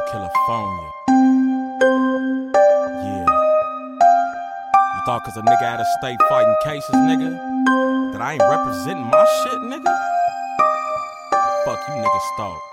California. Yeah. You thought cause a nigga out of state fighting cases, nigga, that I ain't representing my shit, nigga? Fuck you niggas thought.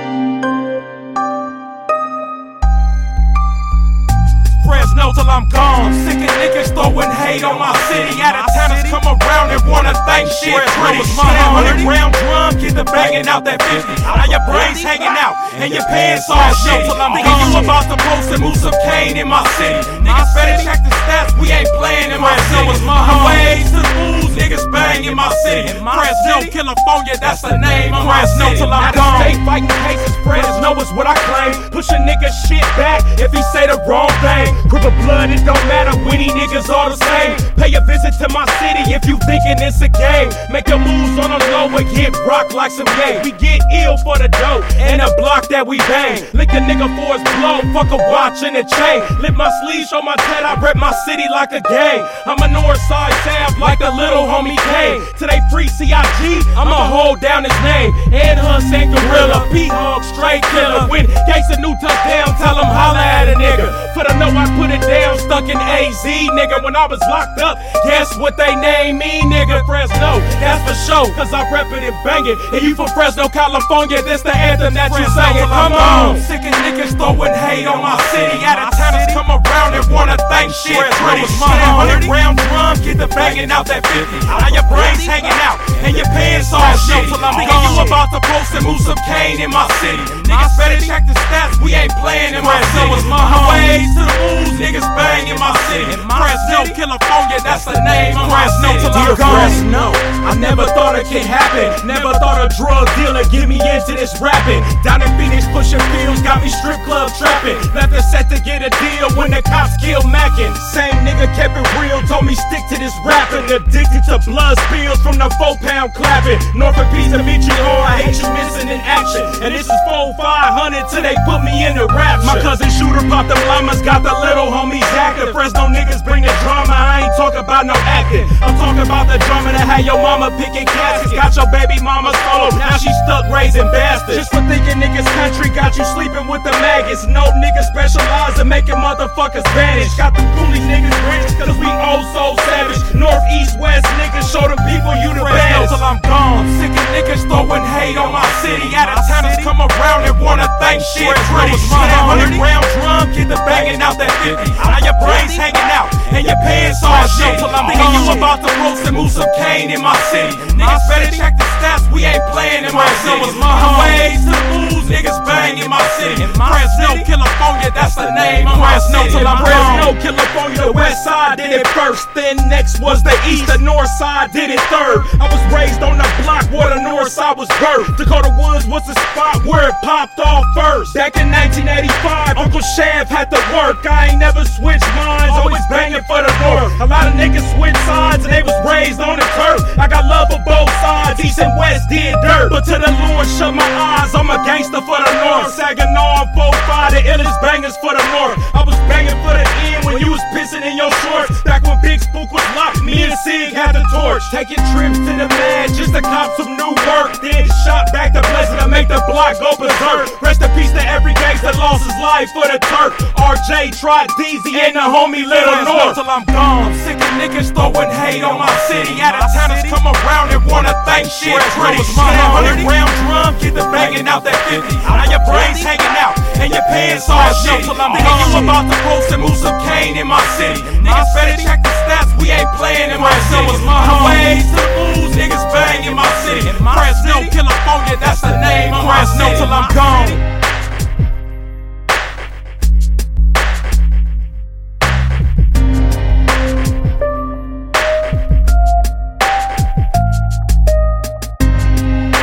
Fresno till I'm gone. I'm sick of niggas throwing hate on my city. Out of towners come around and wanna think shit pretty. My 100-round drum, get the banging out that 50. Now your brains hanging out and your pants all shit. Nigga, you about to post and move some cane in my city. Niggas better check the stats, we ain't playing in my city. I'm ways to lose, niggas bang in my city. Fresno, California, that's the name of my city. Till I'm gone. State fighting cases, Fresno is what I claim. Push a nigga shit back if he say the wrong thing. Group of blood, it don't matter, we these niggas all the same. Pay a visit to my city if you thinking it's a game. Make your moves on the low and get rocked like some game. We get ill for the dough and the block that we bang. Lick a nigga for his blow, fuck a watch and a chain. Lift my sleeves, show my tat, I rep my city like a gang. I'm a Northside Sav like the little homie Kane. Today free CIG, I'ma hold down his name. Ed Huss and Gorilla, P-Hog, straight killer. When Gates a new touchdown, tell him holla at a nigga. For the know I put it down, stuck in AZ, nigga. When I was locked up, guess what they named me, nigga? Fresno, that's for sure, cause I rep it and bang it. And you from Fresno, California, this the anthem that you singing. Come on, sick of niggas throwing hate on my city. Out of towners come around and wanna think shit pretty. My 100-round drum, get the banging out that 50. Now your brains hanging out and your pants all shit. Nigga, you about to post and move some cane in my city. Niggas better check the stats, we ain't playing in my city. My ways to the moves, niggas bang in my city. Fresno, California, that's the name of my city. Till I'm gone. I never thought it could happen. Never thought a drug dealer get me into this rapping. Down in Phoenix pushing pills, got me strip club trapping. Left the set to get a deal when the cops killed Mackin. Same nigga kept it real, told me stick to this rapping. Addicted to blood spills from the 4-pound clapping. Norfolk Pizza meet you hard, I hate you missing in action. And this is 4-500 till they put me in the rapture. My cousin Shooter popped them llamas, got the little homies active. Fresno niggas bring the drama, I ain't talking about no acting. I'm talking about the drama that had your mama picking caskets. Got your baby mama solo, now she stuck raising bastards. Just for thinking niggas country, got you sleeping with the maggots. No niggas specialize in making motherfuckers vanish. Got the coolies niggas rich, cause we old so savage. North, east, west niggas, show them people you the baddest. Till I'm gone. I'm sick of niggas throwing hate on my city. Out of towners come around and wanna think shit pretty. My 100-round drum, get the banging out that 50. Now your brains hanging out and your pants all shit. Nigga, you about to roast and move some cane in my city. Niggas better check the stats, we ain't playing in my city. My ways to the moves, niggas bang in my city. Fresno, California, that's the name of my city. Till I'm Fresno, California, the west side did it first. Then next was the east, the north side did it third. I was raised on the block where the north side was birthed. Dakota Woods was the spot where it popped off first. Back in 1985, Uncle Shav had to work. I ain't never switched minds, always banging for the north. A lot of niggas switch sides and they was raised on the turf. I got love for both sides, east and west did dirt. But to the Lord, shut my eyes, I'm a gangster for the north. Saginaw, 4-5, the illest bangers for the north. I was banging for the end when you was pissing in your shorts. Back when Big Spook was locked, me and Sig had the torch. Taking trips to the man just to cop some new work. Then shot back to Blessing to make the block go berserk. Rest in peace to every gangster lost his life for the turf. RJ, Trot, DZ, and the homie Little North. Till I'm gone. I'm sick of niggas throwing hate on my city. Out of towners come around and wanna think shit pretty. My 100-round drum, get the banging out that 50. Now your brains hanging out and your pants all shit. Nigga, you about to post and move some cane in my city. Niggas better check the stats, we ain't playing in my city. My ways to the moves, niggas bang in my city.